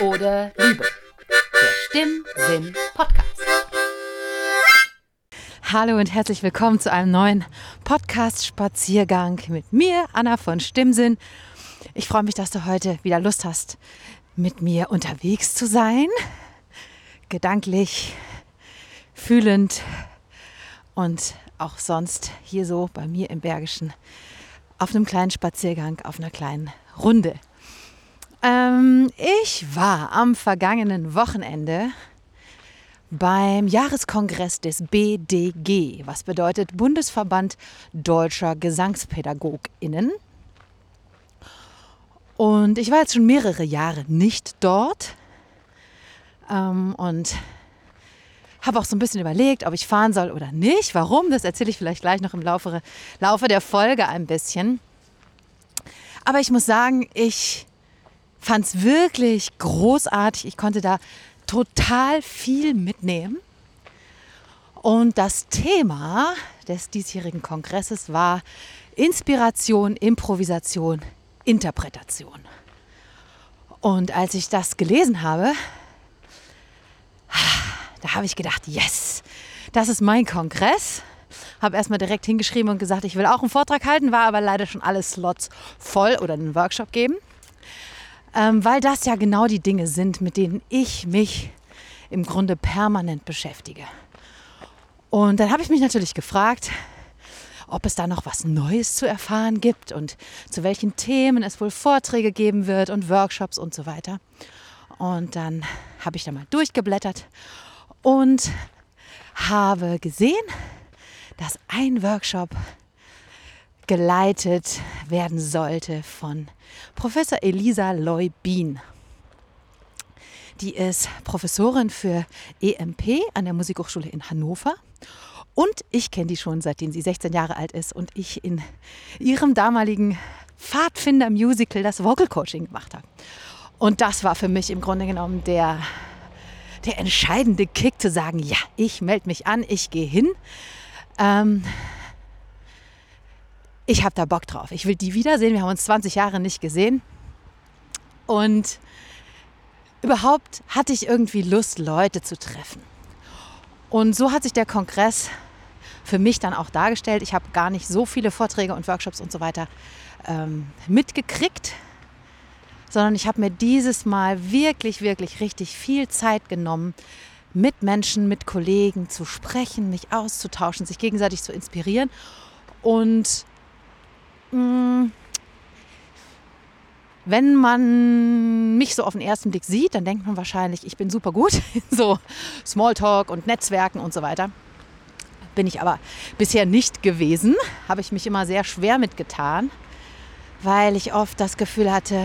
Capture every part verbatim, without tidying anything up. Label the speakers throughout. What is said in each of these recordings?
Speaker 1: oder Liebe. Der Stimmsinn Podcast.
Speaker 2: Hallo und herzlich willkommen zu einem neuen Podcast-Spaziergang mit mir, Anna von Stimmsinn. Ich freue mich, dass du heute wieder Lust hast, mit mir unterwegs zu sein. Gedanklich, fühlend und auch sonst hier so bei mir im Bergischen auf einem kleinen Spaziergang, auf einer kleinen Runde. Ähm, ich war am vergangenen Wochenende beim Jahreskongress des B D G, was bedeutet Bundesverband Deutscher GesangspädagogInnen. Und ich war jetzt schon mehrere Jahre nicht dort ähm, und habe auch so ein bisschen überlegt, ob ich fahren soll oder nicht. Warum? Das erzähle ich vielleicht gleich noch im Laufe, Laufe der Folge ein bisschen. Aber ich muss sagen, ich fand es wirklich großartig. Ich konnte da total viel mitnehmen. Und das Thema des diesjährigen Kongresses war Inspiration, Improvisation, Interpretation. Und als ich das gelesen habe, da habe ich gedacht, yes, das ist mein Kongress. Habe erstmal direkt hingeschrieben und gesagt, ich will auch einen Vortrag halten, war aber leider schon alle Slots voll oder einen Workshop geben. Ähm, weil das ja genau die Dinge sind, mit denen ich mich im Grunde permanent beschäftige. Und dann habe ich mich natürlich gefragt, ob es da noch was Neues zu erfahren gibt und zu welchen Themen es wohl Vorträge geben wird und Workshops und so weiter. Und dann habe ich da mal durchgeblättert und habe gesehen, dass ein Workshop geleitet werden sollte von Professor Elisa Loy-Bien. Die ist Professorin für E M P an der Musikhochschule in Hannover. Und ich kenne die schon, seitdem sie sechzehn Jahre alt ist und ich in ihrem damaligen Pfadfinder-Musical das Vocal Coaching gemacht habe. Und das war für mich im Grunde genommen der, der entscheidende Kick, zu sagen, ja, ich melde mich an, ich gehe hin. Ähm, ich habe da Bock drauf. Ich will die wiedersehen. Wir haben uns zwanzig Jahre nicht gesehen. Und überhaupt hatte ich irgendwie Lust, Leute zu treffen. Und so hat sich der Kongress für mich dann auch dargestellt. Ich habe gar nicht so viele Vorträge und Workshops und so weiter ähm, mitgekriegt, sondern ich habe mir dieses Mal wirklich, wirklich richtig viel Zeit genommen, mit Menschen, mit Kollegen zu sprechen, mich auszutauschen, sich gegenseitig zu inspirieren. Und mh, wenn man mich so auf den ersten Blick sieht, dann denkt man wahrscheinlich, ich bin super gut in so Smalltalk und Netzwerken und so weiter. Bin ich aber bisher nicht gewesen, habe ich mich immer sehr schwer mitgetan, weil ich oft das Gefühl hatte,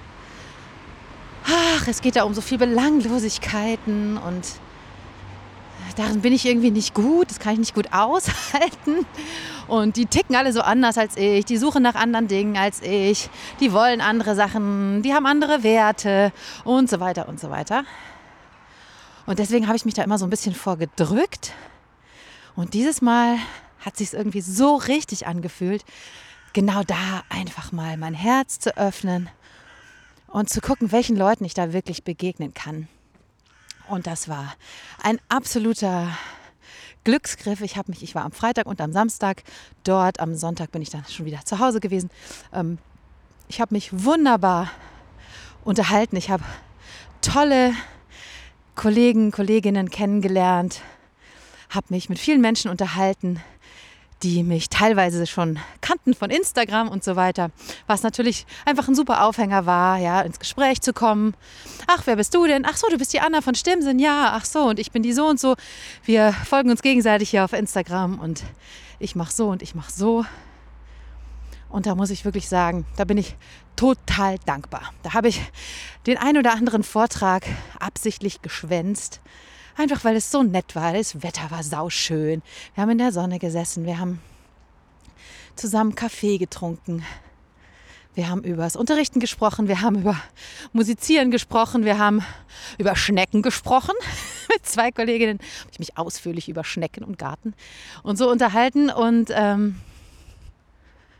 Speaker 2: ach, es geht da um so viel Belanglosigkeiten und darin bin ich irgendwie nicht gut, das kann ich nicht gut aushalten. Und die ticken alle so anders als ich, die suchen nach anderen Dingen als ich, die wollen andere Sachen, die haben andere Werte und so weiter und so weiter. Und deswegen habe ich mich da immer so ein bisschen vorgedrückt. Und dieses Mal hat es sich irgendwie so richtig angefühlt, genau da einfach mal mein Herz zu öffnen und zu gucken, welchen Leuten ich da wirklich begegnen kann. Und das war ein absoluter Glücksgriff. Ich habe mich, ich war am Freitag und am Samstag dort. Am Sonntag bin ich dann schon wieder zu Hause gewesen. Ähm, ich habe mich wunderbar unterhalten. Ich habe tolle Kollegen, Kolleginnen kennengelernt. Habe mich mit vielen Menschen unterhalten, die mich teilweise schon kannten von Instagram und so weiter, was natürlich einfach ein super Aufhänger war, ja, ins Gespräch zu kommen. Ach, wer bist du denn? Ach so, du bist die Anna von Stimmsinn. Ja, ach so, und ich bin die so und so. Wir folgen uns gegenseitig hier auf Instagram und ich mache so und ich mache so. Und da muss ich wirklich sagen, da bin ich total dankbar. Da habe ich den ein oder anderen Vortrag absichtlich geschwänzt. Einfach weil es so nett war, das Wetter war sauschön. Wir haben in der Sonne gesessen, wir haben zusammen Kaffee getrunken. Wir haben über das Unterrichten gesprochen, wir haben über Musizieren gesprochen, wir haben über Schnecken gesprochen. Mit zwei Kolleginnen habe ich mich ausführlich über Schnecken und Garten und so unterhalten. Und ähm,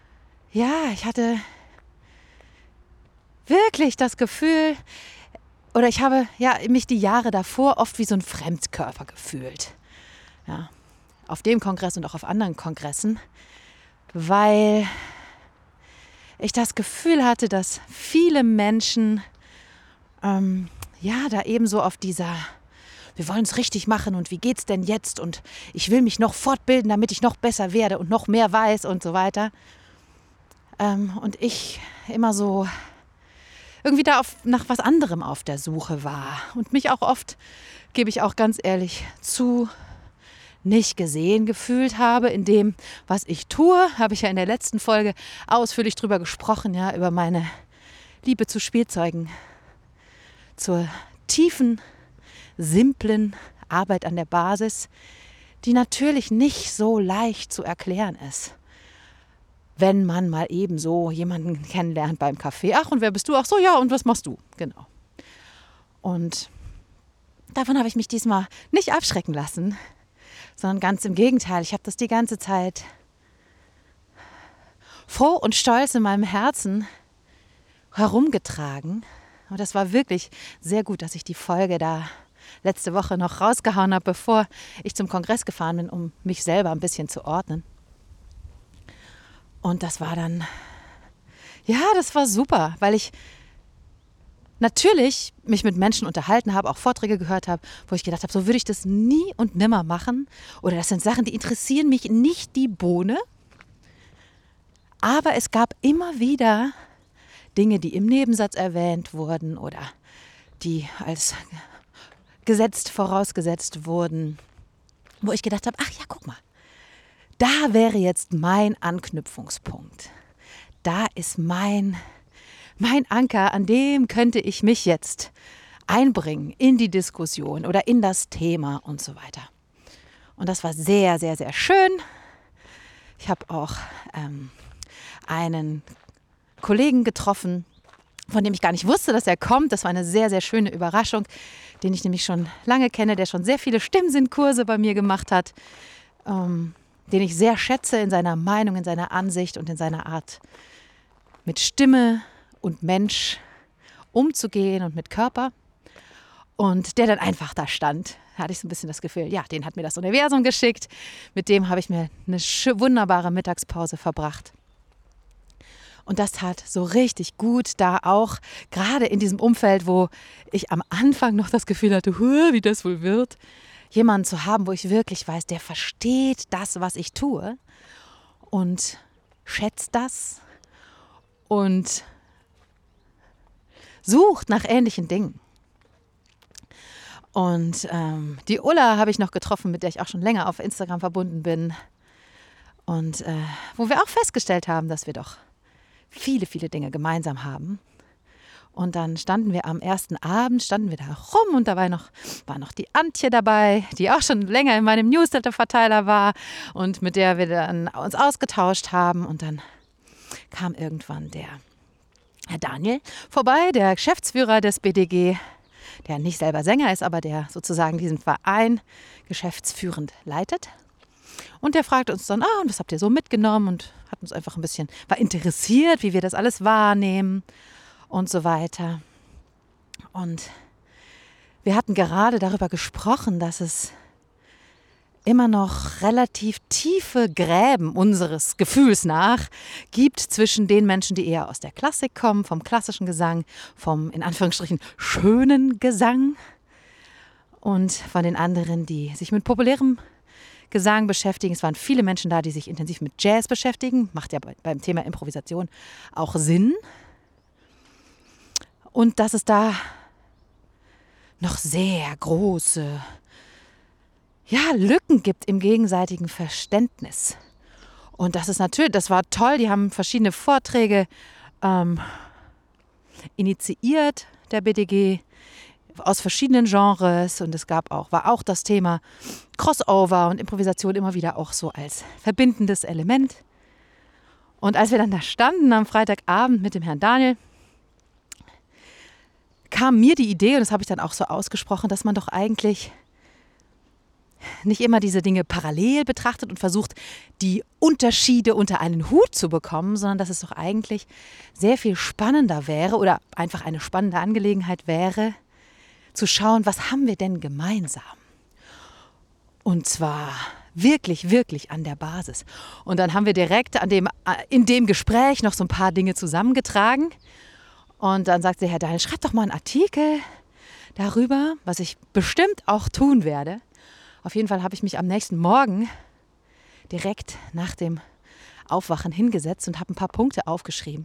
Speaker 2: ja, ich hatte wirklich das Gefühl, oder ich habe ja mich die Jahre davor oft wie so ein Fremdkörper gefühlt. Ja, auf dem Kongress und auch auf anderen Kongressen, weil ich das Gefühl hatte, dass viele Menschen ähm, ja da eben so auf dieser, wir wollen es richtig machen und wie geht's denn jetzt und ich will mich noch fortbilden, damit ich noch besser werde und noch mehr weiß und so weiter. Ähm, und ich immer so irgendwie da auf, nach was anderem auf der Suche war und mich auch oft, gebe ich auch ganz ehrlich zu, nicht gesehen gefühlt habe in dem, was ich tue. Habe ich ja in der letzten Folge ausführlich drüber gesprochen, ja, über meine Liebe zu Spielzeugen, zur tiefen, simplen Arbeit an der Basis, die natürlich nicht so leicht zu erklären ist, wenn man mal eben so jemanden kennenlernt beim Café. Ach, und wer bist du? Ach so, ja, und was machst du? Genau. Und davon habe ich mich diesmal nicht abschrecken lassen, sondern ganz im Gegenteil. Ich habe das die ganze Zeit froh und stolz in meinem Herzen herumgetragen. Und das war wirklich sehr gut, dass ich die Folge da letzte Woche noch rausgehauen habe, bevor ich zum Kongress gefahren bin, um mich selber ein bisschen zu ordnen. Und das war dann, ja, das war super, weil ich natürlich mich mit Menschen unterhalten habe, auch Vorträge gehört habe, wo ich gedacht habe, so würde ich das nie und nimmer machen. Oder das sind Sachen, die interessieren mich nicht die Bohne. Aber es gab immer wieder Dinge, die im Nebensatz erwähnt wurden oder die als gesetzt vorausgesetzt wurden, wo ich gedacht habe, ach ja, guck mal, da wäre jetzt mein Anknüpfungspunkt. Da ist mein, mein Anker, an dem könnte ich mich jetzt einbringen in die Diskussion oder in das Thema und so weiter. Und das war sehr, sehr, sehr schön. Ich habe auch ähm, einen Kollegen getroffen, von dem ich gar nicht wusste, dass er kommt. Das war eine sehr, sehr schöne Überraschung, den ich nämlich schon lange kenne, der schon sehr viele Stimmsinnkurse bei mir gemacht hat, ähm, den ich sehr schätze in seiner Meinung, in seiner Ansicht und in seiner Art, mit Stimme und Mensch umzugehen und mit Körper. Und der dann einfach da stand, hatte ich so ein bisschen das Gefühl, ja, den hat mir das Universum geschickt. Mit dem habe ich mir eine wunderbare Mittagspause verbracht. Und das tat so richtig gut, da auch gerade in diesem Umfeld, wo ich am Anfang noch das Gefühl hatte, wie das wohl wird, jemanden zu haben, wo ich wirklich weiß, der versteht das, was ich tue und schätzt das und sucht nach ähnlichen Dingen. Und ähm, die Ulla habe ich noch getroffen, mit der ich auch schon länger auf Instagram verbunden bin. Und äh, wo wir auch festgestellt haben, dass wir doch viele, viele Dinge gemeinsam haben. Und dann standen wir am ersten Abend, standen wir da rum und dabei noch, war noch die Antje dabei, die auch schon länger in meinem Newsletter-Verteiler war und mit der wir dann uns ausgetauscht haben. Und dann kam irgendwann der Herr Daniel vorbei, der Geschäftsführer des B D G, der nicht selber Sänger ist, aber der sozusagen diesen Verein geschäftsführend leitet. Und der fragte uns dann, ah, und was habt ihr so mitgenommen? Und hat uns einfach ein bisschen, war interessiert, wie wir das alles wahrnehmen und so weiter. Und wir hatten gerade darüber gesprochen, dass es immer noch relativ tiefe Gräben unseres Gefühls nach gibt zwischen den Menschen, die eher aus der Klassik kommen, vom klassischen Gesang, vom in Anführungsstrichen schönen Gesang und von den anderen, die sich mit populärem Gesang beschäftigen. Es waren viele Menschen da, die sich intensiv mit Jazz beschäftigen. Macht ja beim Thema Improvisation auch Sinn. Und dass es da noch sehr große ja, Lücken gibt im gegenseitigen Verständnis. Und das ist natürlich, das war toll. Die haben verschiedene Vorträge ähm, initiiert, der B D G, aus verschiedenen Genres, und es gab auch, war auch das Thema Crossover und Improvisation immer wieder auch so als verbindendes Element. Und als wir dann da standen am Freitagabend mit dem Herrn Daniel, kam mir die Idee, und das habe ich dann auch so ausgesprochen, dass man doch eigentlich nicht immer diese Dinge parallel betrachtet und versucht, die Unterschiede unter einen Hut zu bekommen, sondern dass es doch eigentlich sehr viel spannender wäre oder einfach eine spannende Angelegenheit wäre, zu schauen, was haben wir denn gemeinsam? Und zwar wirklich, wirklich an der Basis. Und dann haben wir direkt an dem, in dem Gespräch noch so ein paar Dinge zusammengetragen. Und dann sagt sie, Herr Dahl, schreib doch mal einen Artikel darüber, was ich bestimmt auch tun werde. Auf jeden Fall habe ich mich am nächsten Morgen direkt nach dem Aufwachen hingesetzt und habe ein paar Punkte aufgeschrieben,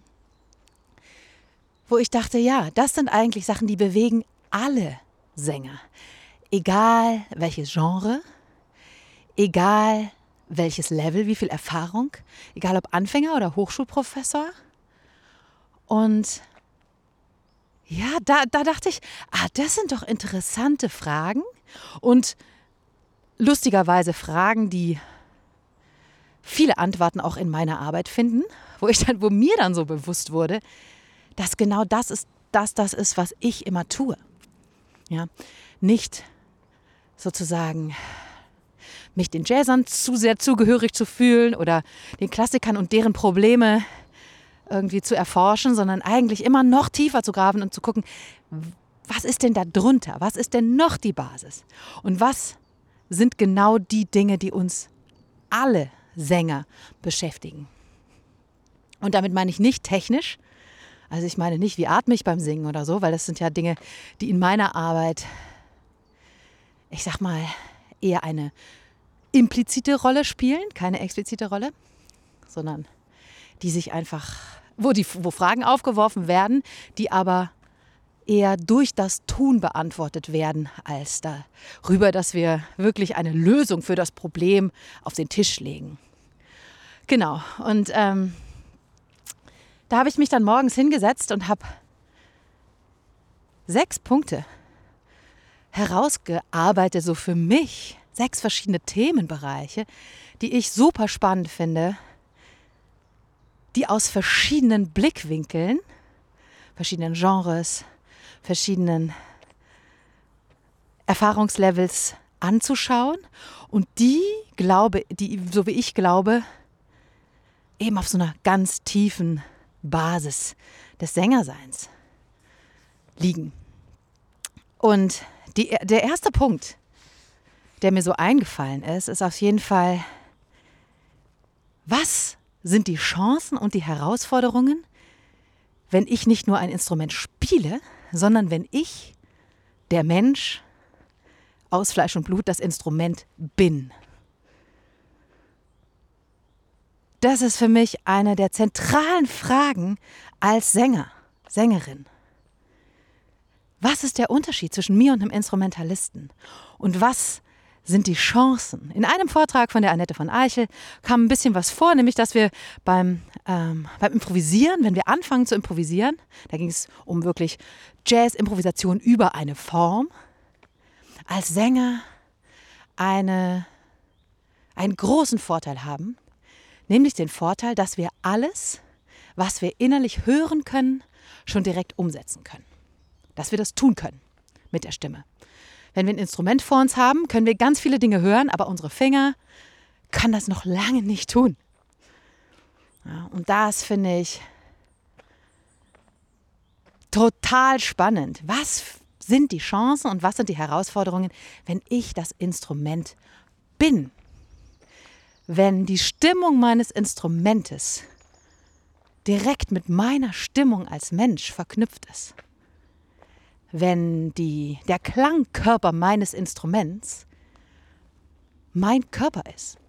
Speaker 2: wo ich dachte, ja, das sind eigentlich Sachen, die bewegen alle Sänger. Egal welches Genre, egal welches Level, wie viel Erfahrung, egal ob Anfänger oder Hochschulprofessor. Und ja, da, da dachte ich, ah, das sind doch interessante Fragen und lustigerweise Fragen, die viele Antworten auch in meiner Arbeit finden, wo ich dann, wo mir dann so bewusst wurde, dass genau das ist, dass das ist, was ich immer tue. Ja, nicht sozusagen mich den Jazzern zu sehr zugehörig zu fühlen oder den Klassikern und deren Probleme irgendwie zu erforschen, sondern eigentlich immer noch tiefer zu graben und zu gucken, was ist denn da drunter? Was ist denn noch die Basis? Und was sind genau die Dinge, die uns alle Sänger beschäftigen? Und damit meine ich nicht technisch, also ich meine nicht, wie atme ich beim Singen oder so, weil das sind ja Dinge, die in meiner Arbeit, ich sag mal, eher eine implizite Rolle spielen, keine explizite Rolle, sondern die sich einfach, wo, die, wo Fragen aufgeworfen werden, die aber eher durch das Tun beantwortet werden, als darüber, dass wir wirklich eine Lösung für das Problem auf den Tisch legen. Genau, und ähm, da habe ich mich dann morgens hingesetzt und habe sechs Punkte herausgearbeitet, so für mich, sechs verschiedene Themenbereiche, die ich super spannend finde, die aus verschiedenen Blickwinkeln, verschiedenen Genres, verschiedenen Erfahrungslevels anzuschauen und die, glaube, die, so wie ich glaube, eben auf so einer ganz tiefen Basis des Sängerseins liegen. Und die, der erste Punkt, der mir so eingefallen ist, ist auf jeden Fall, was sind die Chancen und die Herausforderungen, wenn ich nicht nur ein Instrument spiele, sondern wenn ich, der Mensch, aus Fleisch und Blut, das Instrument bin. Das ist für mich eine der zentralen Fragen als Sänger, Sängerin. Was ist der Unterschied zwischen mir und einem Instrumentalisten? Und was sind die Chancen? In einem Vortrag von der Annette von Eichel kam ein bisschen was vor, nämlich dass wir beim, ähm, beim Improvisieren, wenn wir anfangen zu improvisieren, da ging es um wirklich Jazz-Improvisation über eine Form, als Sänger eine, einen großen Vorteil haben, nämlich den Vorteil, dass wir alles, was wir innerlich hören können, schon direkt umsetzen können. Dass wir das tun können mit der Stimme. Wenn wir ein Instrument vor uns haben, können wir ganz viele Dinge hören, aber unsere Finger können das noch lange nicht tun. Ja, und das finde ich total spannend. Was sind die Chancen und was sind die Herausforderungen, wenn ich das Instrument bin? Wenn die Stimmung meines Instrumentes direkt mit meiner Stimmung als Mensch verknüpft ist. Wenn die, der Klangkörper meines Instruments mein Körper ist.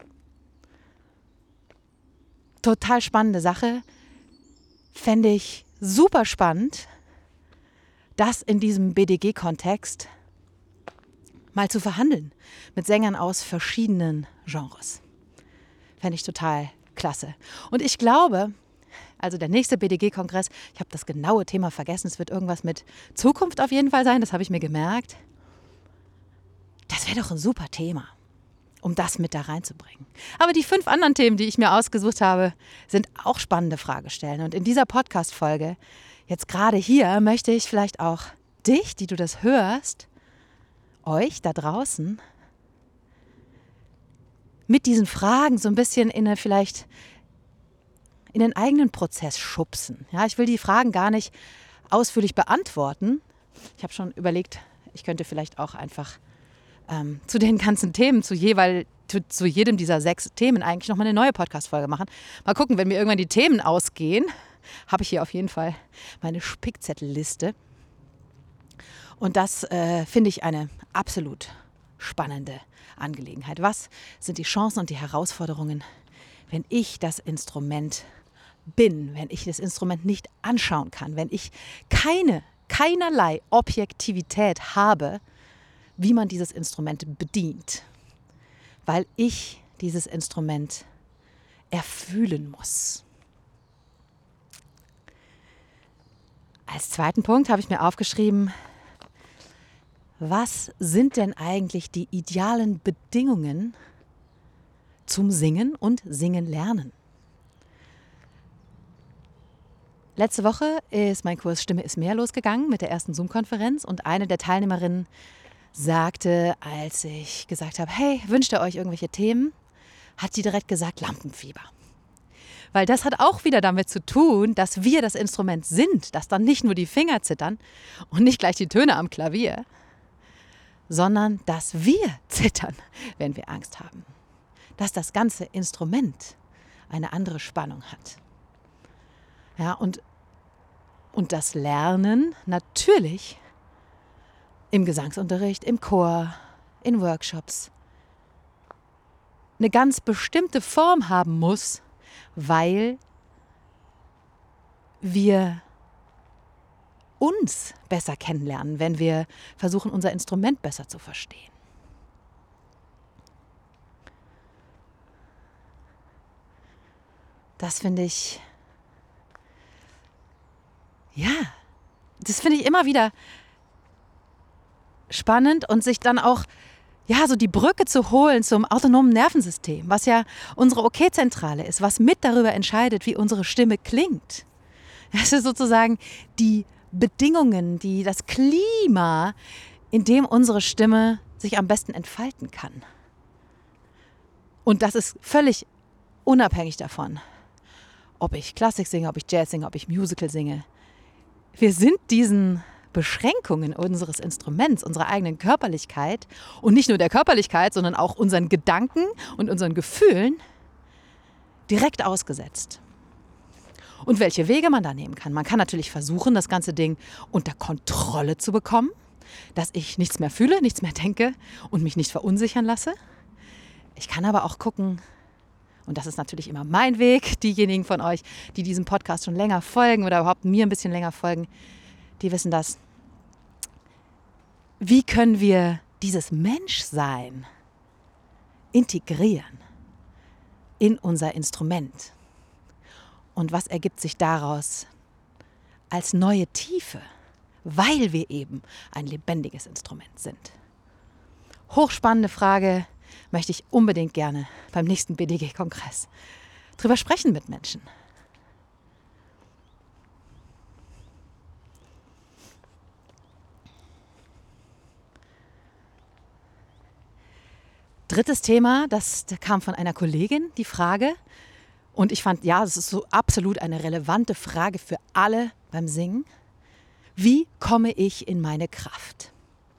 Speaker 2: Total spannende Sache. Fände ich super spannend, das in diesem B D G-Kontext mal zu verhandeln mit Sängern aus verschiedenen Genres. Fände ich total klasse. Und ich glaube, also der nächste B D G-Kongress, ich habe das genaue Thema vergessen, es wird irgendwas mit Zukunft auf jeden Fall sein, das habe ich mir gemerkt. Das wäre doch ein super Thema, um das mit da reinzubringen. Aber die fünf anderen Themen, die ich mir ausgesucht habe, sind auch spannende Fragestellen. Und in dieser Podcast-Folge, jetzt gerade hier, möchte ich vielleicht auch dich, die du das hörst, euch da draußen, mit diesen Fragen so ein bisschen in eine vielleicht in den eigenen Prozess schubsen. Ja, ich will die Fragen gar nicht ausführlich beantworten. Ich habe schon überlegt, Ich könnte vielleicht auch einfach ähm, zu den ganzen Themen, zu, jeweil, zu, zu jedem dieser sechs Themen eigentlich nochmal eine neue Podcast-Folge machen. Mal gucken, wenn mir irgendwann die Themen ausgehen, habe ich hier auf jeden Fall meine Spickzettelliste. Und das äh, finde ich eine absolut spannende Angelegenheit. Was sind die Chancen und die Herausforderungen, wenn ich das Instrument bin, wenn ich das Instrument nicht anschauen kann, wenn ich keine, keinerlei Objektivität habe, wie man dieses Instrument bedient, weil ich dieses Instrument erfühlen muss. Als zweiten Punkt habe ich mir aufgeschrieben, was sind denn eigentlich die idealen Bedingungen zum Singen und Singen lernen? Letzte Woche ist mein Kurs Stimme ist mehr losgegangen mit der ersten Zoom-Konferenz und eine der Teilnehmerinnen sagte, als ich gesagt habe, hey, wünscht ihr euch irgendwelche Themen, hat sie direkt gesagt, Lampenfieber. Weil das hat auch wieder damit zu tun, dass wir das Instrument sind, dass dann nicht nur die Finger zittern und nicht gleich die Töne am Klavier, sondern dass wir zittern, wenn wir Angst haben. Dass das ganze Instrument eine andere Spannung hat. Ja, und, und das Lernen natürlich im Gesangsunterricht, im Chor, in Workshops eine ganz bestimmte Form haben muss, weil wir uns besser kennenlernen, wenn wir versuchen, unser Instrument besser zu verstehen. Das finde ich, ja, das finde ich immer wieder spannend und sich dann auch, ja, so die Brücke zu holen zum autonomen Nervensystem, was ja unsere O K-Zentrale ist, was mit darüber entscheidet, wie unsere Stimme klingt. Das ist sozusagen die Bedingungen, die, das Klima, in dem unsere Stimme sich am besten entfalten kann. Und das ist völlig unabhängig davon, ob ich Klassik singe, ob ich Jazz singe, ob ich Musical singe. Wir sind diesen Beschränkungen unseres Instruments, unserer eigenen Körperlichkeit und nicht nur der Körperlichkeit, sondern auch unseren Gedanken und unseren Gefühlen direkt ausgesetzt. Und welche Wege man da nehmen kann. Man kann natürlich versuchen, das ganze Ding unter Kontrolle zu bekommen, dass ich nichts mehr fühle, nichts mehr denke und mich nicht verunsichern lasse. Ich kann aber auch gucken, und das ist natürlich immer mein Weg, diejenigen von euch, die diesem Podcast schon länger folgen oder überhaupt mir ein bisschen länger folgen, die wissen das. Wie können wir dieses Menschsein integrieren in unser Instrument? Und was ergibt sich daraus als neue Tiefe, weil wir eben ein lebendiges Instrument sind? Hochspannende Frage, möchte ich unbedingt gerne beim nächsten B D G-Kongress drüber sprechen mit Menschen. Drittes Thema, das kam von einer Kollegin, die Frage. Und ich fand, ja, das ist so absolut eine relevante Frage für alle beim Singen. Wie komme ich in meine Kraft?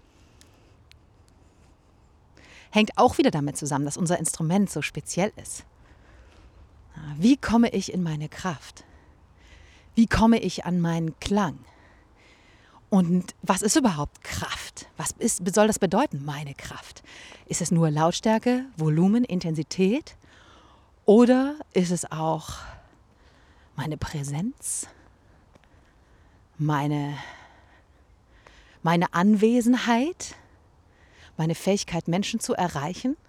Speaker 2: Hängt auch wieder damit zusammen, dass unser Instrument so speziell ist. Wie komme ich in meine Kraft? Wie komme ich an meinen Klang? Und was ist überhaupt Kraft? Was ist, soll das bedeuten, meine Kraft? Ist es nur Lautstärke, Volumen, Intensität? Oder ist es auch meine Präsenz, meine, meine Anwesenheit, meine Fähigkeit, Menschen zu erreichen?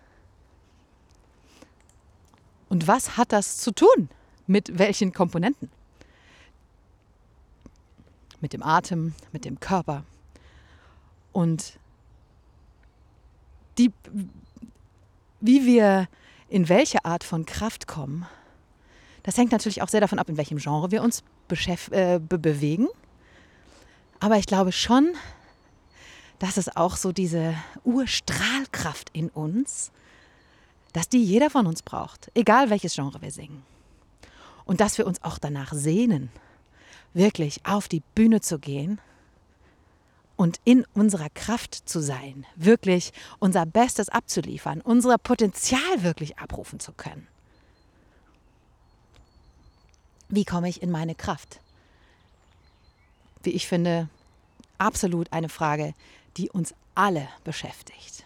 Speaker 2: Und was hat das zu tun? Mit welchen Komponenten? Mit dem Atem, mit dem Körper. Und die, wie wir in welche Art von Kraft kommen, das hängt natürlich auch sehr davon ab, in welchem Genre wir uns beschäft- äh, be- bewegen. Aber ich glaube schon, dass es auch so diese Urstrahlkraft in uns, dass die jeder von uns braucht, egal welches Genre wir singen. Und dass wir uns auch danach sehnen, wirklich auf die Bühne zu gehen und in unserer Kraft zu sein, wirklich unser Bestes abzuliefern, unser Potenzial wirklich abrufen zu können. Wie komme ich in meine Kraft? Wie ich finde, absolut eine Frage, die uns alle beschäftigt.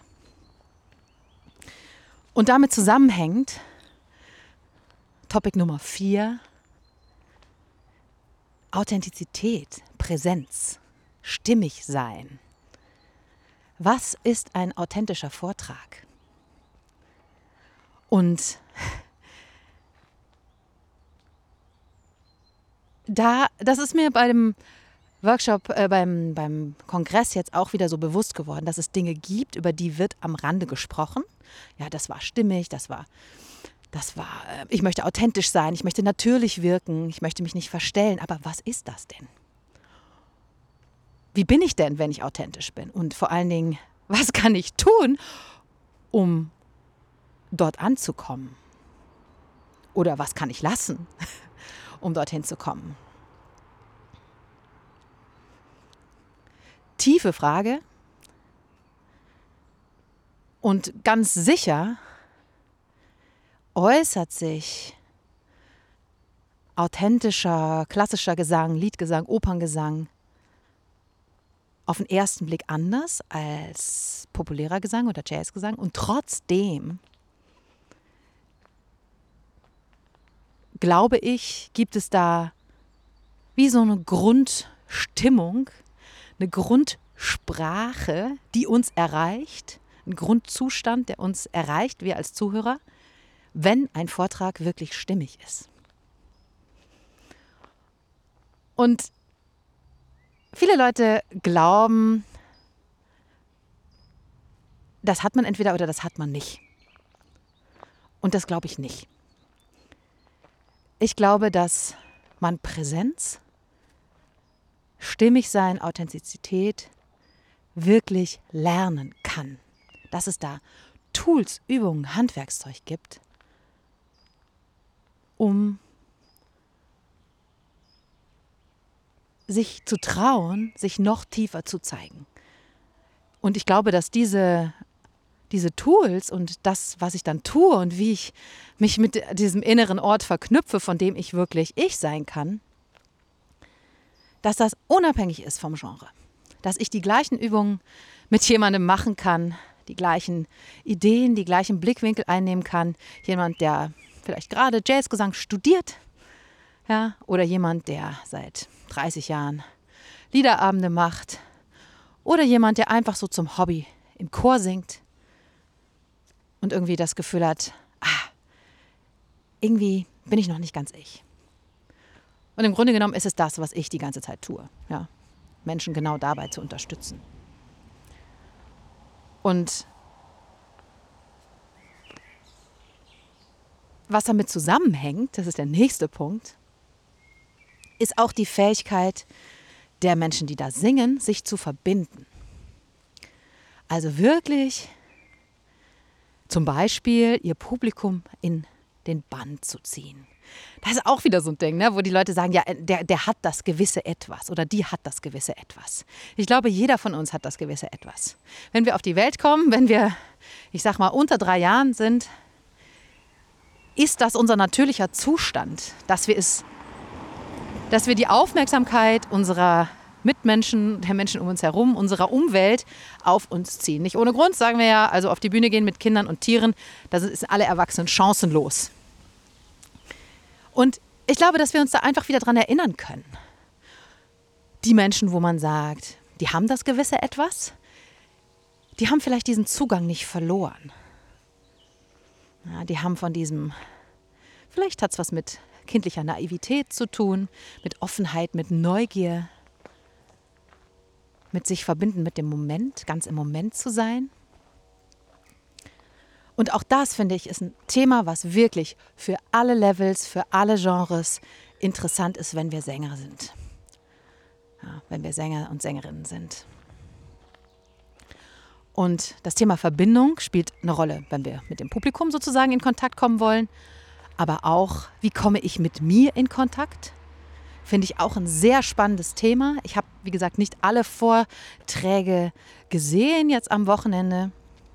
Speaker 2: Und damit zusammenhängt Topic Nummer vier, Authentizität, Präsenz, stimmig sein. Was ist ein authentischer Vortrag? Und da, das ist mir bei dem Workshop, äh, beim, beim Kongress jetzt auch wieder so bewusst geworden, dass es Dinge gibt, über die wird am Rande gesprochen. Ja, das war stimmig, das war, das war, äh, ich möchte authentisch sein, ich möchte natürlich wirken, ich möchte mich nicht verstellen. Aber was ist das denn? Wie bin ich denn, wenn ich authentisch bin? Und vor allen Dingen, was kann ich tun, um dort anzukommen? Oder was kann ich lassen, um dorthin zu kommen? Tiefe Frage. Und ganz sicher äußert sich authentischer, klassischer Gesang, Liedgesang, Operngesang auf den ersten Blick anders als populärer Gesang oder Jazzgesang. Und trotzdem, glaube ich, gibt es da wie so eine Grundstimmung, eine Grundsprache, die uns erreicht, ein Grundzustand, der uns erreicht, wir als Zuhörer, wenn ein Vortrag wirklich stimmig ist. Und viele Leute glauben, das hat man entweder oder das hat man nicht. Und das glaube ich nicht. Ich glaube, dass man Präsenz, stimmig sein, Authentizität wirklich lernen kann. Dass es da Tools, Übungen, Handwerkszeug gibt, um sich zu trauen, sich noch tiefer zu zeigen. Und ich glaube, dass diese, diese Tools und das, was ich dann tue und wie ich mich mit diesem inneren Ort verknüpfe, von dem ich wirklich ich sein kann, dass das unabhängig ist vom Genre. Dass ich die gleichen Übungen mit jemandem machen kann, die gleichen Ideen, die gleichen Blickwinkel einnehmen kann. Jemand, der vielleicht gerade Jazzgesang studiert, ja, oder jemand, der seit dreißig Jahren Liederabende macht, oder jemand, der einfach so zum Hobby im Chor singt und irgendwie das Gefühl hat, ah, irgendwie bin ich noch nicht ganz ich. Und im Grunde genommen ist es das, was ich die ganze Zeit tue, ja, Menschen genau dabei zu unterstützen. Und was damit zusammenhängt, das ist der nächste Punkt, ist auch die Fähigkeit der Menschen, die da singen, sich zu verbinden. Also wirklich zum Beispiel ihr Publikum in den Bann zu ziehen. Das ist auch wieder so ein Ding, ne, wo die Leute sagen, ja, der, der hat das gewisse Etwas oder die hat das gewisse Etwas. Ich glaube, jeder von uns hat das gewisse Etwas. Wenn wir auf die Welt kommen, wenn wir, ich sag mal, unter drei Jahren sind, ist das unser natürlicher Zustand, dass wir es, dass wir die Aufmerksamkeit unserer Mitmenschen, der Menschen um uns herum, unserer Umwelt auf uns ziehen. Nicht ohne Grund sagen wir ja, also auf die Bühne gehen mit Kindern und Tieren, da sind alle Erwachsenen chancenlos. Und ich glaube, dass wir uns da einfach wieder dran erinnern können. Die Menschen, wo man sagt, die haben das gewisse Etwas, die haben vielleicht diesen Zugang nicht verloren. Ja, die haben von diesem, vielleicht hat es was mit kindlicher Naivität zu tun, mit Offenheit, mit Neugier, mit sich verbinden mit dem Moment, ganz im Moment zu sein. Und auch das, finde ich, ist ein Thema, was wirklich für alle Levels, für alle Genres interessant ist, wenn wir Sänger sind. Ja, wenn wir Sänger und Sängerinnen sind. Und das Thema Verbindung spielt eine Rolle, wenn wir mit dem Publikum sozusagen in Kontakt kommen wollen. Aber auch, wie komme ich mit mir in Kontakt? Finde ich auch ein sehr spannendes Thema. Ich habe, wie gesagt, nicht alle Vorträge gesehen jetzt am Wochenende.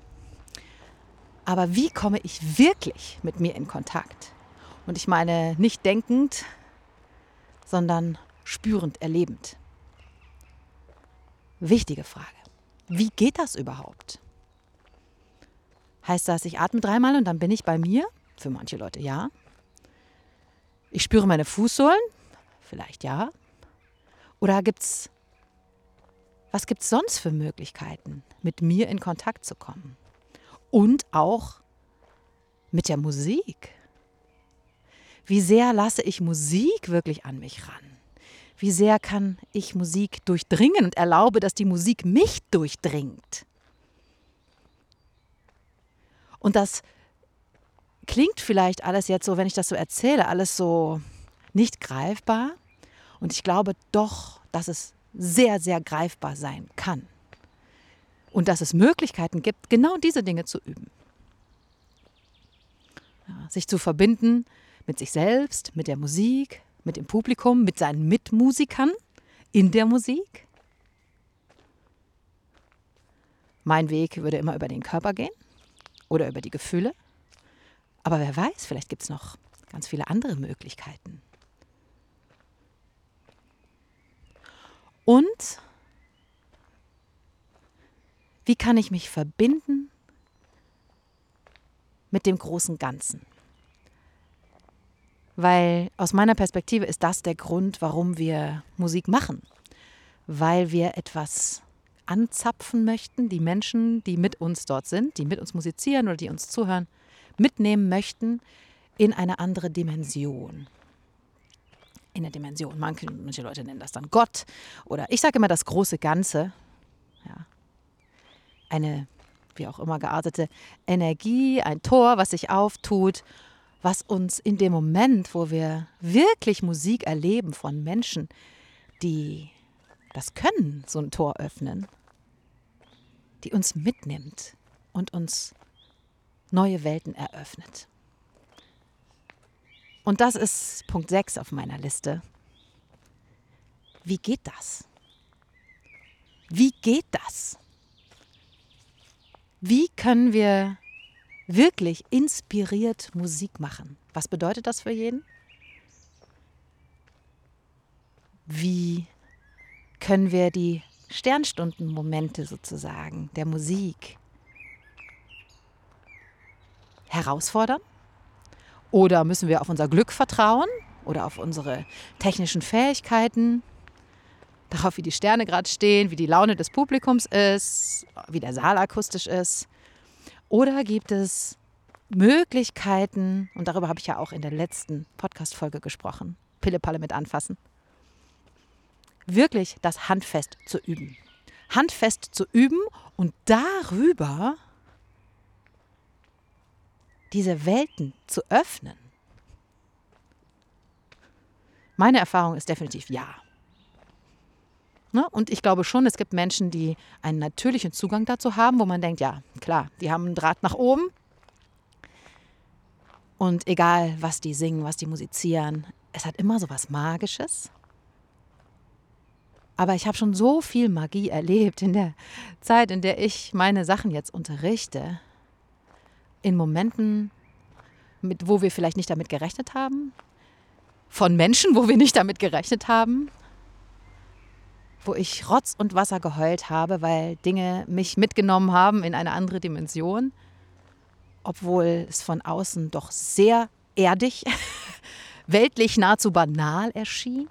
Speaker 2: Aber wie komme ich wirklich mit mir in Kontakt? Und ich meine nicht denkend, sondern spürend, erlebend. Wichtige Frage. Wie geht das überhaupt? Heißt das, ich atme dreimal und dann bin ich bei mir? Für manche Leute ja. Ich spüre meine Fußsohlen? Vielleicht ja. Oder gibt's, was gibt es sonst für Möglichkeiten, mit mir in Kontakt zu kommen? Und auch mit der Musik. Wie sehr lasse ich Musik wirklich an mich ran? Wie sehr kann ich Musik durchdringen und erlaube, dass die Musik mich durchdringt? Und das klingt vielleicht alles jetzt so, wenn ich das so erzähle, alles so nicht greifbar. Und ich glaube doch, dass es sehr, sehr greifbar sein kann. Und dass es Möglichkeiten gibt, genau diese Dinge zu üben. Ja, sich zu verbinden mit sich selbst, mit der Musik, mit dem Publikum, mit seinen Mitmusikern in der Musik. Mein Weg würde immer über den Körper gehen oder über die Gefühle. Aber wer weiß, vielleicht gibt es noch ganz viele andere Möglichkeiten. Und wie kann ich mich verbinden mit dem großen Ganzen? Weil aus meiner Perspektive ist das der Grund, warum wir Musik machen. Weil wir etwas anzapfen möchten, die Menschen, die mit uns dort sind, die mit uns musizieren oder die uns zuhören, mitnehmen möchten in eine andere Dimension. In eine Dimension. Manche, manche Leute nennen das dann Gott. Oder ich sage immer das große Ganze. Ja. Eine, wie auch immer geartete Energie, ein Tor, was sich auftut, was uns in dem Moment, wo wir wirklich Musik erleben von Menschen, die das können, so ein Tor öffnen, die uns mitnimmt und uns neue Welten eröffnet. Und das ist Punkt sechs auf meiner Liste. Wie geht das? Wie geht das? Wie können wir wirklich inspiriert Musik machen? Was bedeutet das für jeden? Wie können wir die Sternstundenmomente sozusagen der Musik herausfordern? Oder müssen wir auf unser Glück vertrauen oder auf unsere technischen Fähigkeiten, darauf, wie die Sterne gerade stehen, wie die Laune des Publikums ist, wie der Saal akustisch ist? Oder gibt es Möglichkeiten, und darüber habe ich ja auch in der letzten Podcast-Folge gesprochen, Pille-Palle mit anfassen, wirklich das handfest zu üben. Handfest zu üben und darüber diese Welten zu öffnen? Meine Erfahrung ist definitiv ja. Ne? Und ich glaube schon, es gibt Menschen, die einen natürlichen Zugang dazu haben, wo man denkt, ja, klar, die haben einen Draht nach oben. Und egal, was die singen, was die musizieren, es hat immer so was Magisches. Aber ich habe schon so viel Magie erlebt in der Zeit, in der ich meine Sachen jetzt unterrichte. In Momenten, mit, wo wir vielleicht nicht damit gerechnet haben, von Menschen, wo wir nicht damit gerechnet haben, wo ich Rotz und Wasser geheult habe, weil Dinge mich mitgenommen haben in eine andere Dimension, obwohl es von außen doch sehr erdig, weltlich nahezu banal erschien.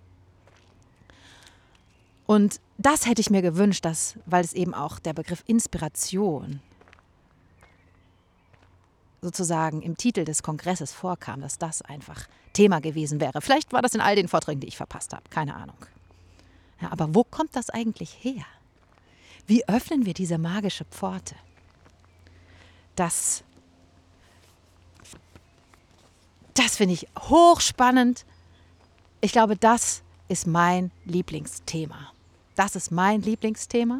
Speaker 2: Und das hätte ich mir gewünscht, dass, weil es eben auch der Begriff Inspiration sozusagen im Titel des Kongresses vorkam, dass das einfach Thema gewesen wäre. Vielleicht war das in all den Vorträgen, die ich verpasst habe, keine Ahnung. Ja, aber wo kommt das eigentlich her? Wie öffnen wir diese magische Pforte? Das, das finde ich hochspannend. Ich glaube, das ist mein Lieblingsthema. Das ist mein Lieblingsthema.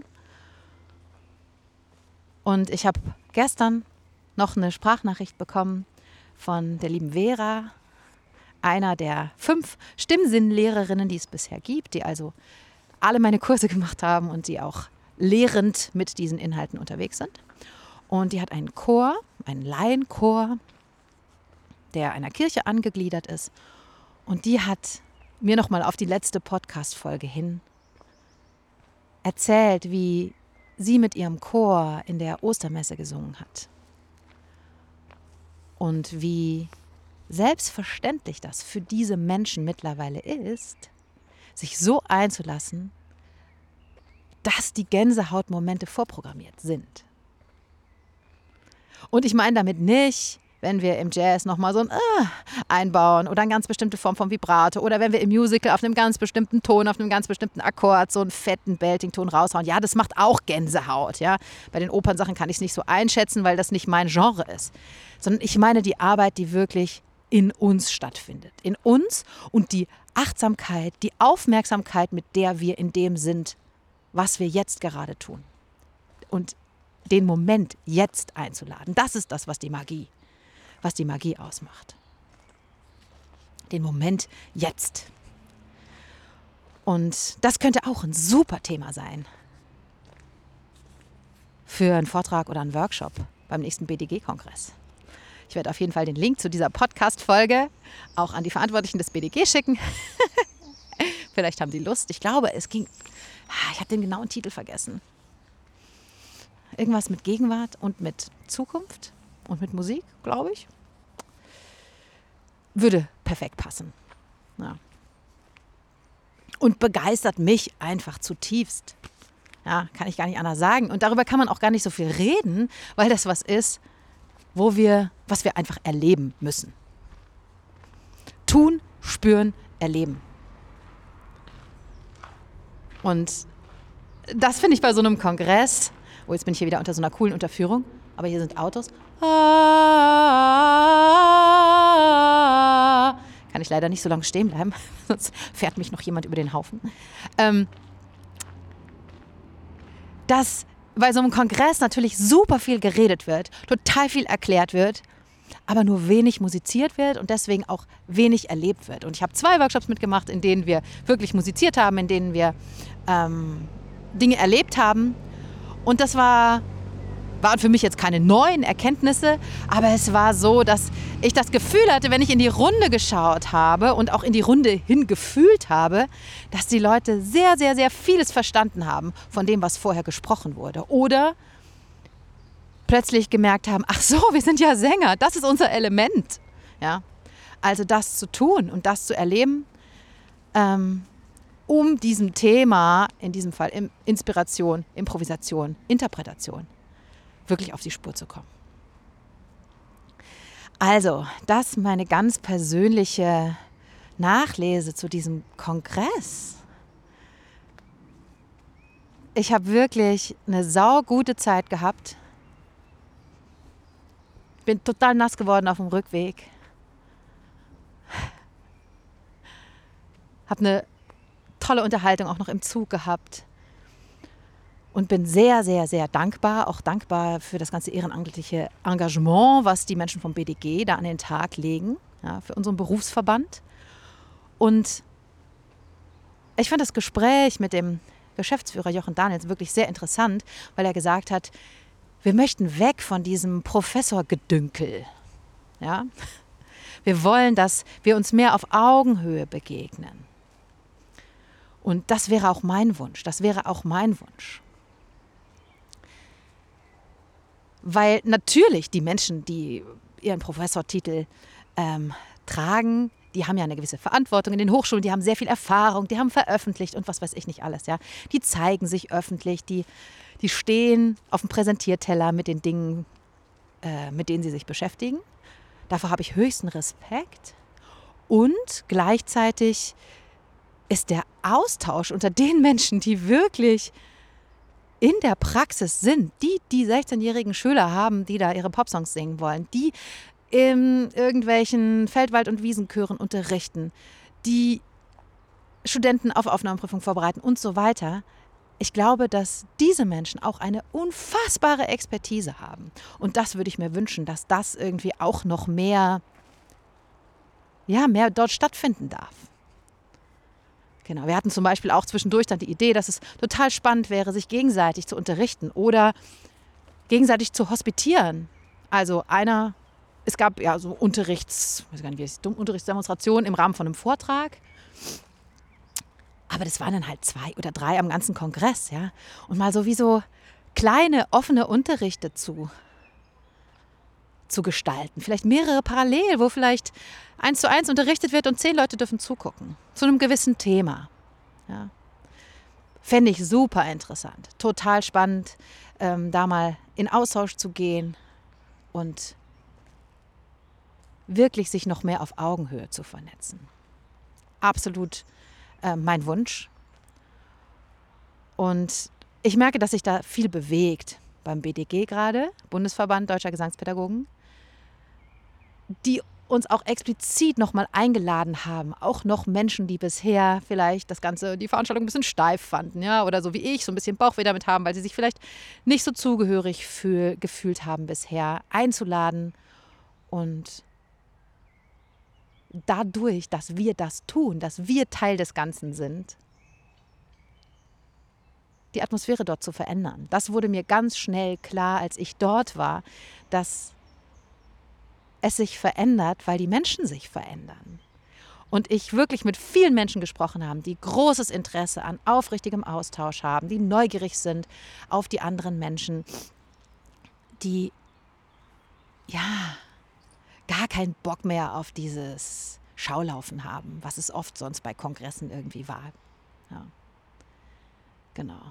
Speaker 2: Und ich habe gestern noch eine Sprachnachricht bekommen von der lieben Vera, einer der fünf Stimmsinnlehrerinnen, die es bisher gibt, die also alle meine Kurse gemacht haben und die auch lehrend mit diesen Inhalten unterwegs sind. Und die hat einen Chor, einen Laienchor, der einer Kirche angegliedert ist. Und die hat mir nochmal auf die letzte Podcast-Folge hin erzählt, wie sie mit ihrem Chor in der Ostermesse gesungen hat. Und wie selbstverständlich das für diese Menschen mittlerweile ist, sich so einzulassen, dass die Gänsehautmomente vorprogrammiert sind. Und ich meine damit nicht, wenn wir im Jazz nochmal so ein äh einbauen oder eine ganz bestimmte Form von Vibrato oder wenn wir im Musical auf einem ganz bestimmten Ton, auf einem ganz bestimmten Akkord so einen fetten Belting-Ton raushauen. Ja, das macht auch Gänsehaut. Ja? Bei den Opernsachen kann ich es nicht so einschätzen, weil das nicht mein Genre ist. Sondern ich meine die Arbeit, die wirklich in uns stattfindet. In uns und die Achtsamkeit, die Aufmerksamkeit, mit der wir in dem sind, was wir jetzt gerade tun. Und den Moment jetzt einzuladen. Das ist das, was die Magie, was die Magie ausmacht. Den Moment jetzt. Und das könnte auch ein super Thema sein für einen Vortrag oder einen Workshop beim nächsten B D G-Kongress. Ich werde auf jeden Fall den Link zu dieser Podcast-Folge auch an die Verantwortlichen des B D G schicken. Vielleicht haben die Lust. Ich glaube, es ging, ich habe den genauen Titel vergessen. Irgendwas mit Gegenwart und mit Zukunft und mit Musik, glaube ich. Würde perfekt passen. Ja. Und begeistert mich einfach zutiefst. Ja, kann ich gar nicht anders sagen. Und darüber kann man auch gar nicht so viel reden, weil das was ist, wo wir, was wir einfach erleben müssen. Tun, spüren, erleben. Und das finde ich bei so einem Kongress. Oh, jetzt bin ich hier wieder unter so einer coolen Unterführung. Aber hier sind Autos. Ah, kann ich leider nicht so lange stehen bleiben. Sonst fährt mich noch jemand über den Haufen. Ähm, dass bei so einem Kongress natürlich super viel geredet wird, total viel erklärt wird, aber nur wenig musiziert wird und deswegen auch wenig erlebt wird. Und ich habe zwei Workshops mitgemacht, in denen wir wirklich musiziert haben, in denen wir ähm, Dinge erlebt haben. Und das war, waren für mich jetzt keine neuen Erkenntnisse, aber es war so, dass ich das Gefühl hatte, wenn ich in die Runde geschaut habe und auch in die Runde hingefühlt habe, dass die Leute sehr, sehr, sehr vieles verstanden haben von dem, was vorher gesprochen wurde. Oder plötzlich gemerkt haben, ach so, wir sind ja Sänger, das ist unser Element. Ja? Also das zu tun und das zu erleben, ähm, um diesem Thema, in diesem Fall Inspiration, Improvisation, Interpretation, wirklich auf die Spur zu kommen. Also, das meine ganz persönliche Nachlese zu diesem Kongress. Ich habe wirklich eine saugute Zeit gehabt. Bin total nass geworden auf dem Rückweg. Habe eine tolle Unterhaltung auch noch im Zug gehabt und bin sehr, sehr, sehr dankbar, auch dankbar für das ganze ehrenamtliche Engagement, was die Menschen vom B D G da an den Tag legen, ja, für unseren Berufsverband. Und ich fand das Gespräch mit dem Geschäftsführer Jochen Daniels wirklich sehr interessant, weil er gesagt hat, wir möchten weg von diesem Professorgedünkel. Ja? Wir wollen, dass wir uns mehr auf Augenhöhe begegnen. Und das wäre auch mein Wunsch, das wäre auch mein Wunsch. Weil natürlich die Menschen, die ihren Professortitel ähm, tragen, die haben ja eine gewisse Verantwortung in den Hochschulen, die haben sehr viel Erfahrung, die haben veröffentlicht und was weiß ich nicht alles. Ja. Die zeigen sich öffentlich, die, die stehen auf dem Präsentierteller mit den Dingen, äh, mit denen sie sich beschäftigen. Davor habe ich höchsten Respekt und gleichzeitig ist der Austausch unter den Menschen, die wirklich in der Praxis sind, die die sechzehnjährigen Schüler haben, die da ihre Popsongs singen wollen, die in irgendwelchen Feldwald- und Wiesenchören unterrichten, die Studenten auf Aufnahmeprüfung vorbereiten und so weiter. Ich glaube, dass diese Menschen auch eine unfassbare Expertise haben. Und das würde ich mir wünschen, dass das irgendwie auch noch mehr ja, mehr dort stattfinden darf. Genau, wir hatten zum Beispiel auch zwischendurch dann die Idee, dass es total spannend wäre, sich gegenseitig zu unterrichten oder gegenseitig zu hospitieren. Also einer, es gab ja so Unterrichts, weiß gar nicht, wie heißt es, Unterrichtsdemonstrationen im Rahmen von einem Vortrag. Aber das waren dann halt zwei oder drei am ganzen Kongress, ja. Und mal so wie so kleine, offene Unterrichte zu, zu gestalten. Vielleicht mehrere parallel, wo vielleicht eins zu eins unterrichtet wird und zehn Leute dürfen zugucken. Zu einem gewissen Thema. Ja. Fände ich super interessant. Total spannend, ähm, da mal in Austausch zu gehen und wirklich sich noch mehr auf Augenhöhe zu vernetzen. Absolut äh, mein Wunsch. Und ich merke, dass sich da viel bewegt beim B D G gerade, Bundesverband Deutscher Gesangspädagogen, die uns auch explizit nochmal eingeladen haben, auch noch Menschen, die bisher vielleicht das Ganze, die Veranstaltung ein bisschen steif fanden, ja, oder so wie ich, so ein bisschen Bauchweh damit haben, weil sie sich vielleicht nicht so zugehörig fühl, gefühlt haben bisher, einzuladen und dadurch, dass wir das tun, dass wir Teil des Ganzen sind, die Atmosphäre dort zu verändern. Das wurde mir ganz schnell klar, als ich dort war, dass es sich verändert, weil die Menschen sich verändern. Und ich wirklich mit vielen Menschen gesprochen habe, die großes Interesse an aufrichtigem Austausch haben, die neugierig sind auf die anderen Menschen, die ja gar keinen Bock mehr auf dieses Schaulaufen haben, was es oft sonst bei Kongressen irgendwie war. Ja. Genau.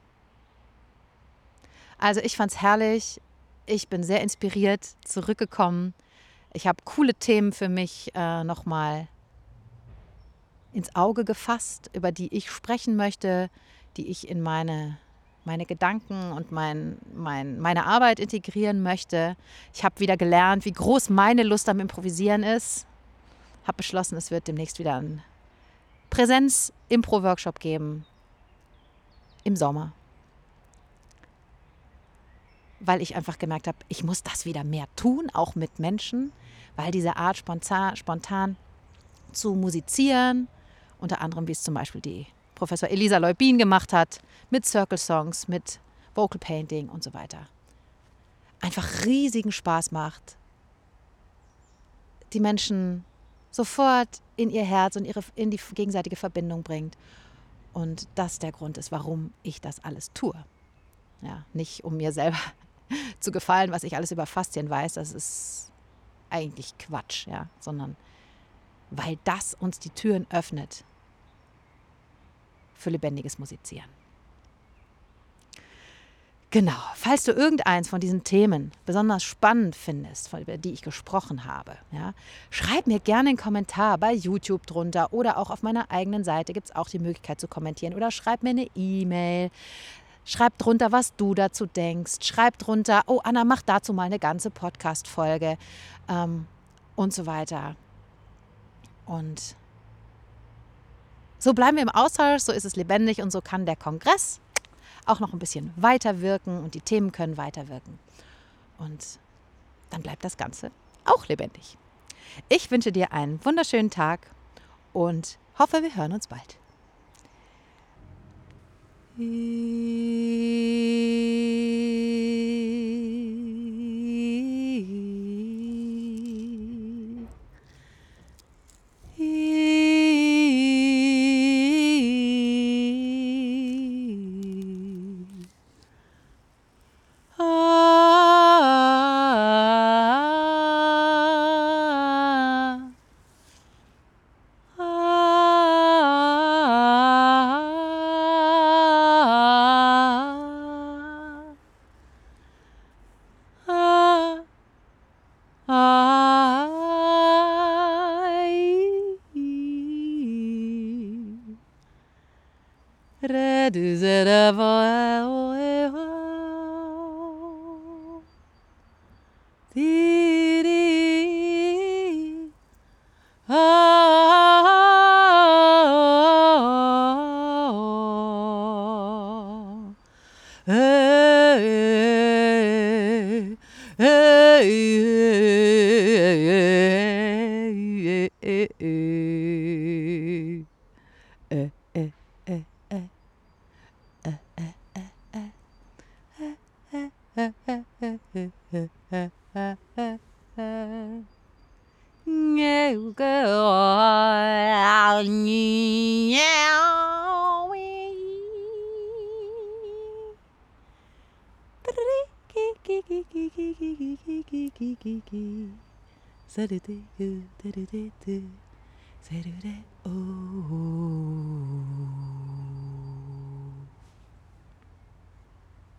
Speaker 2: Also ich fand es herrlich. Ich bin sehr inspiriert zurückgekommen. Ich habe coole Themen für mich äh, nochmal ins Auge gefasst, über die ich sprechen möchte, die ich in meine, meine Gedanken und mein, mein, meine Arbeit integrieren möchte. Ich habe wieder gelernt, wie groß meine Lust am Improvisieren ist. Habe beschlossen, es wird demnächst wieder einen Präsenz-Impro-Workshop geben im Sommer. Weil ich einfach gemerkt habe, ich muss das wieder mehr tun, auch mit Menschen, weil diese Art spontan, spontan zu musizieren, unter anderem wie es zum Beispiel die Professor Elisa Leubin gemacht hat, mit Circle Songs, mit Vocal Painting und so weiter, einfach riesigen Spaß macht, die Menschen sofort in ihr Herz und ihre, in die gegenseitige Verbindung bringt und das der Grund ist, warum ich das alles tue. Ja, nicht um mir selber zu gefallen, was ich alles über Faszien weiß, das ist eigentlich Quatsch, ja, sondern weil das uns die Türen öffnet für lebendiges Musizieren. Genau, falls du irgendeins von diesen Themen besonders spannend findest, über die ich gesprochen habe, ja, schreib mir gerne einen Kommentar bei YouTube drunter oder auch auf meiner eigenen Seite gibt es auch die Möglichkeit zu kommentieren oder schreib mir eine E-Mail. Schreib drunter, was du dazu denkst. Schreib drunter, oh Anna, mach dazu mal eine ganze Podcast-Folge ähm, und so weiter. Und so bleiben wir im Austausch, so ist es lebendig und so kann der Kongress auch noch ein bisschen weiterwirken und die Themen können weiterwirken. Und dann bleibt das Ganze auch lebendig. Ich wünsche dir einen wunderschönen Tag und hoffe, wir hören uns bald. Hey, hey, hey, hey, hey. ええええええされてゆてるててせるれお